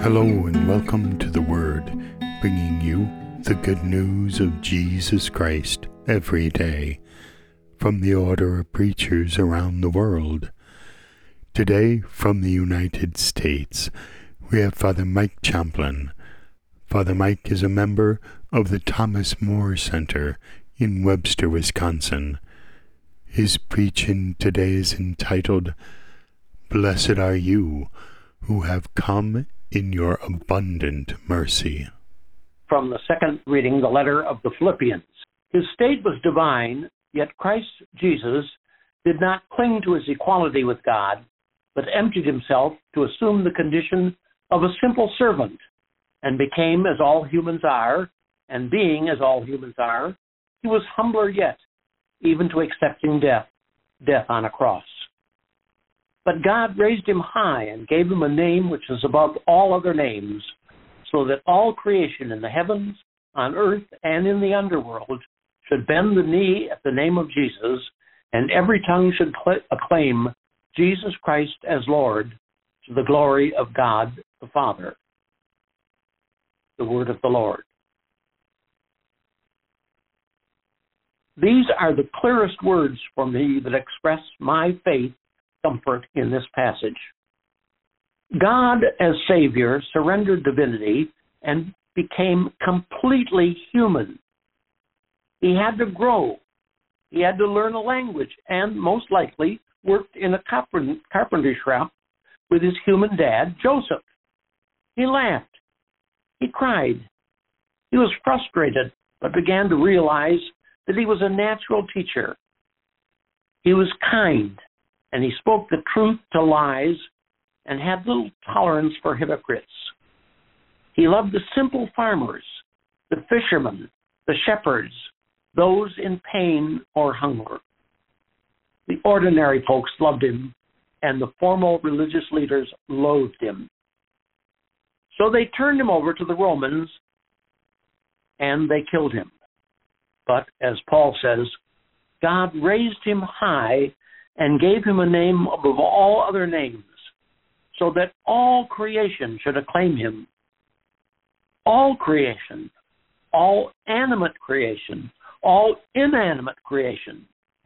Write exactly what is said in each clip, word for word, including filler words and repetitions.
Hello and welcome to The Word, bringing you the good news of Jesus Christ every day from the order of preachers around the world. Today, from the United States, we have Father Mike Champlin. Father Mike is a member of the Thomas More Center in Webster, Wisconsin. His preaching today is entitled, "Blessed are you who have come in your abundant mercy." From the second reading, the letter of the Philippians. His state was divine, yet Christ Jesus did not cling to his equality with God, but emptied himself to assume the condition of a simple servant, and became as all humans are, and being as all humans are, he was humbler yet, even to accepting death, death on a cross. But God raised him high and gave him a name which is above all other names, so that all creation in the heavens, on earth, and in the underworld should bend the knee at the name of Jesus, and every tongue should acclaim Jesus Christ as Lord, to the glory of God the Father. The word of the Lord. These are the clearest words for me that express my faith comfort in this passage. God, as Savior, surrendered divinity and became completely human. He had to grow. He had to learn a language and, most likely, worked in a carpentry shop with his human dad, Joseph. He laughed. He cried. He was frustrated, but began to realize that he was a natural teacher. He was kind, and he spoke the truth to lies and had little tolerance for hypocrites. He loved the simple farmers, the fishermen, the shepherds, those in pain or hunger. The ordinary folks loved him, and the formal religious leaders loathed him. So they turned him over to the Romans, and they killed him. But, as Paul says, God raised him high and gave him a name above all other names, so that all creation should acclaim him. All creation, all animate creation, all inanimate creation.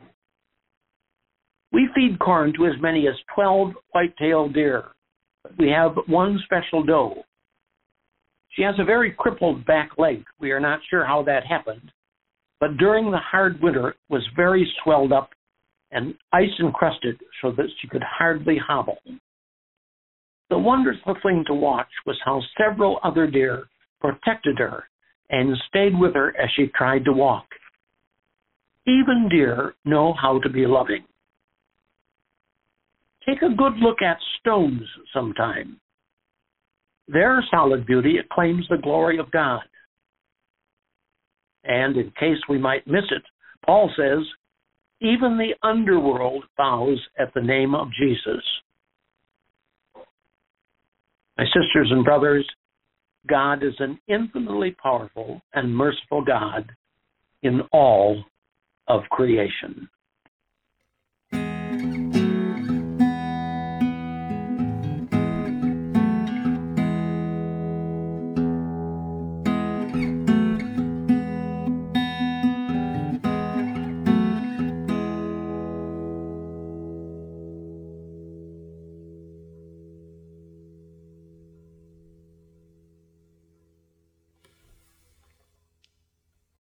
We feed corn to as many as twelve white-tailed deer. We have one special doe. She has a very crippled back leg. We are not sure how that happened, but during the hard winter was very swelled up and ice encrusted so that she could hardly hobble. The wonderful thing to watch was how several other deer protected her and stayed with her as she tried to walk. Even deer know how to be loving. Take a good look at stones sometime. Their solid beauty acclaims the glory of God. And in case we might miss it, Paul says, even the underworld bows at the name of Jesus. My sisters and brothers, God is an infinitely powerful and merciful God in all of creation.